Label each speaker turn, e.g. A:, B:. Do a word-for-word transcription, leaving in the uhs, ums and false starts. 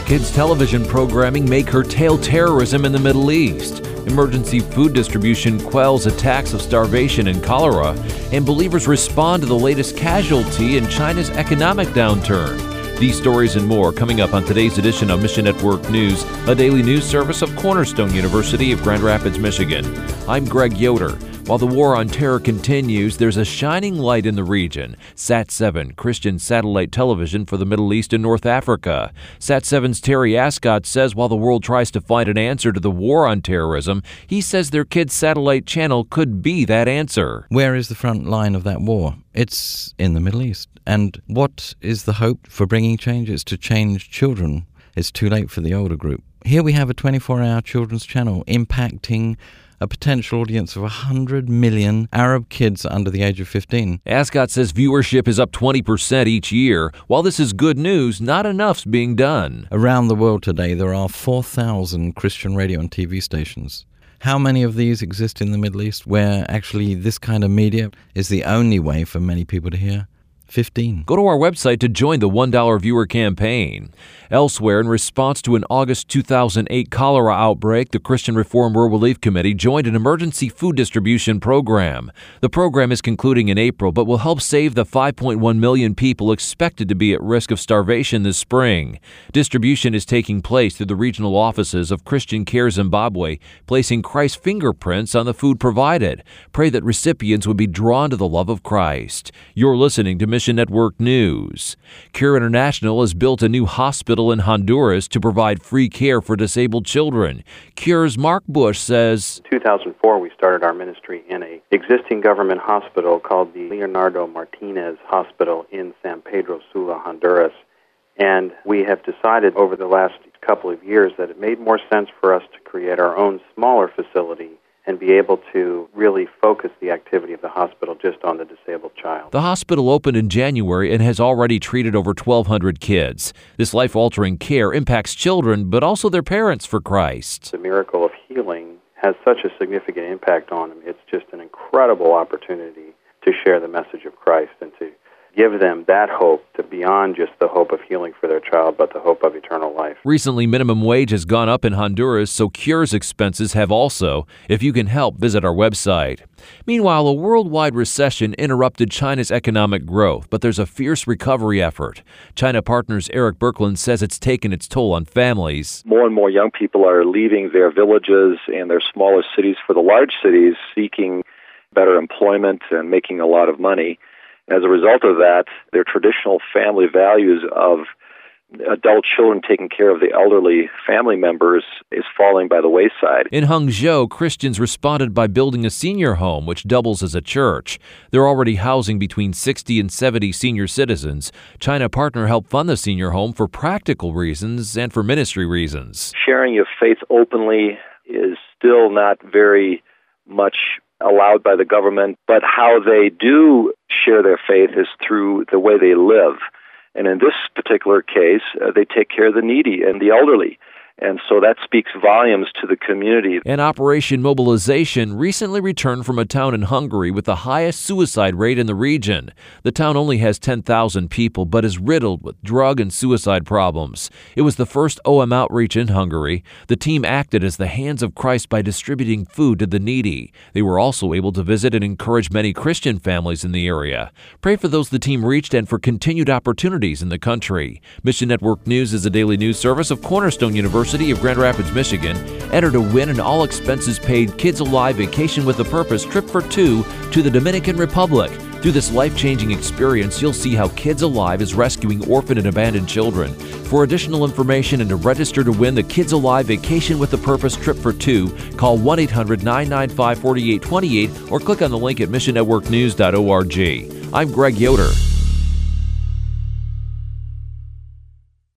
A: kids' television programming may curtail terrorism in the Middle East. Emergency food distribution quells attacks of starvation and cholera, and believers respond to the latest casualty in China's economic downturn. These stories and more coming up on today's edition of Mission Network News, a daily news service of Cornerstone University of Grand Rapids, Michigan. I'm Greg Yoder. While the war on terror continues, there's a shining light in the region. Sat seven, Christian satellite television for the Middle East and North Africa. Sat seven's Terry Ascott says while the world tries to find an answer to the war on terrorism, he says their kids' satellite channel could be that answer.
B: Where is the front line of that war? It's in the Middle East. And what is the hope for bringing change? It's to change children. It's too late for the older group. Here we have a twenty-four hour children's channel impacting a potential audience of one hundred million Arab kids under the age of fifteen.
A: Ascott says viewership is up twenty percent each year. While this is good news, not enough's being done.
B: Around the world today, there are four thousand Christian radio and T V stations. How many of these exist in the Middle East where actually this kind of media is the only way for many people to hear? fifteen.
A: Go to our website to join the one dollar viewer campaign. Elsewhere, in response to an August two thousand eight cholera outbreak, the Christian Reform World Relief Committee joined an emergency food distribution program. The program is concluding in April, but will help save the five point one million people expected to be at risk of starvation this spring. Distribution is taking place through the regional offices of Christian Care Zimbabwe, placing Christ's fingerprints on the food provided. Pray that recipients would be drawn to the love of Christ. You're listening to Mission Network News. Cure International has built a new hospital in Honduras to provide free care for disabled children. Cure's Mark Bush says,
C: In two thousand four, we started our ministry in an existing government hospital called the Leonardo Martinez Hospital in San Pedro Sula, Honduras. And we have decided over the last couple of years that it made more sense for us to create our own smaller facility and be able to really focus the activity of the hospital just on the disabled child.
A: The hospital opened in January and has already treated over twelve hundred kids. This life-altering care impacts children, but also their parents for Christ.
C: The miracle of healing has such a significant impact on them. It's just an incredible opportunity to share the message of Christ and to give them that hope to beyond just the hope of healing for their child, but the hope of eternal life.
A: Recently, minimum wage has gone up in Honduras, so Cure's expenses have also. If you can help, visit our website. Meanwhile, a worldwide recession interrupted China's economic growth, but there's a fierce recovery effort. China Partners' Eric Birkeland says it's taken its toll on families.
D: More and more young people are leaving their villages and their smaller cities for the large cities, seeking better employment and making a lot of money. As a result of that, their traditional family values of adult children taking care of the elderly family members is falling by the wayside.
A: In Hangzhou, Christians responded by building a senior home, which doubles as a church. They're already housing between sixty and seventy senior citizens. China Partner helped fund the senior home for practical reasons and for ministry reasons.
D: Sharing your faith openly is still not very much allowed by the government, but how they do share their faith is through the way they live. And in this particular case, uh, they take care of the needy and the elderly. And so that speaks volumes to the community.
A: And Operation Mobilization recently returned from a town in Hungary with the highest suicide rate in the region. The town only has ten thousand people, but is riddled with drug and suicide problems. It was the first O M outreach in Hungary. The team acted as the hands of Christ by distributing food to the needy. They were also able to visit and encourage many Christian families in the area. Pray for those the team reached and for continued opportunities in the country. Mission Network News is a daily news service of Cornerstone University of Grand Rapids, Michigan. Enter to win an all-expenses-paid Kids Alive Vacation with a Purpose trip for two to the Dominican Republic. Through this life-changing experience, you'll see how Kids Alive is rescuing orphaned and abandoned children. For additional information and to register to win the Kids Alive Vacation with a Purpose trip for two, call one eight hundred nine nine five four eight two eight or click on the link at mission network news dot org. I'm Greg Yoder.